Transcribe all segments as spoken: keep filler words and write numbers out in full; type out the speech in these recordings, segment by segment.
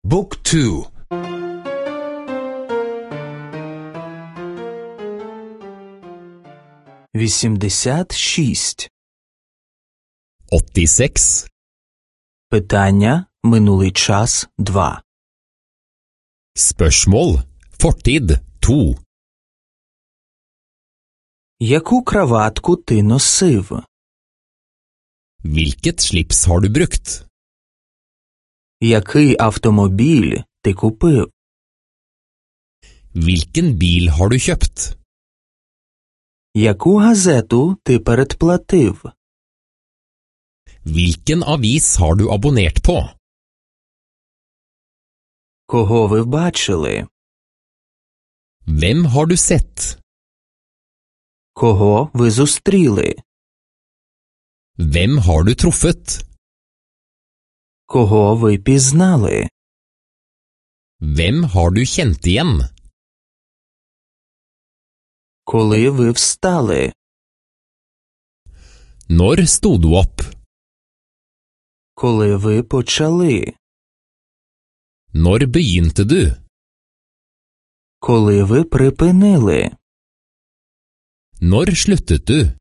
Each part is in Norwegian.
บุ๊กทูвісімдесят шість. åttiseks. Питання минулий час два. Spørsmål fortid to. Яку краватку ти носив? Hvilket slips har du brukt? Який автомобіль ти купив? Hvilken bil har du kjøpt? Яку газету ти передплатив? Hvilken avis har du abonnert på? Кого ви бачили? Hvem har du sett? Кого ви зустріли? Hvem har du truffet? Кого ви пізнали? Hvem har du kjent igjen? Коли ви встали? Når sto du opp? Коли ви почали? Når begynte du? Коли ви припинили? Når sluttet du?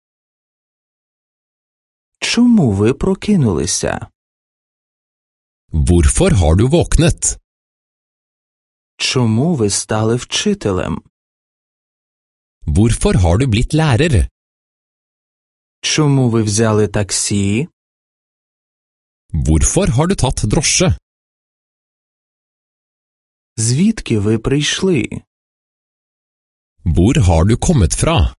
Чому ви прокинулися? Hvorfor har du våknet? Чому ви стали вчителем? Hvorfor har du blitt lærer? Чому ви взяли таксі? Hvorfor har du tatt drosje? Звідки ви прийшли? Hvor har du kommet fra?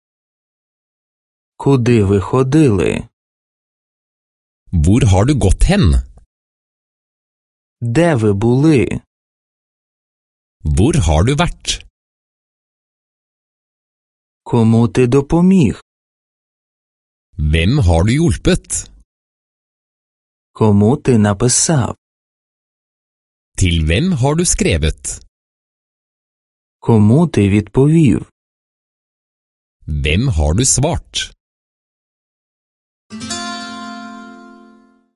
Куди ви ходили? Hvor har du gått hen? Де ви були? Hvor har du vært? Кому ти допоміг? Hvem har du hjulpet? Кому ти написав? Til hvem har du skrevet? Кому ти відповів? Hvem har du svart?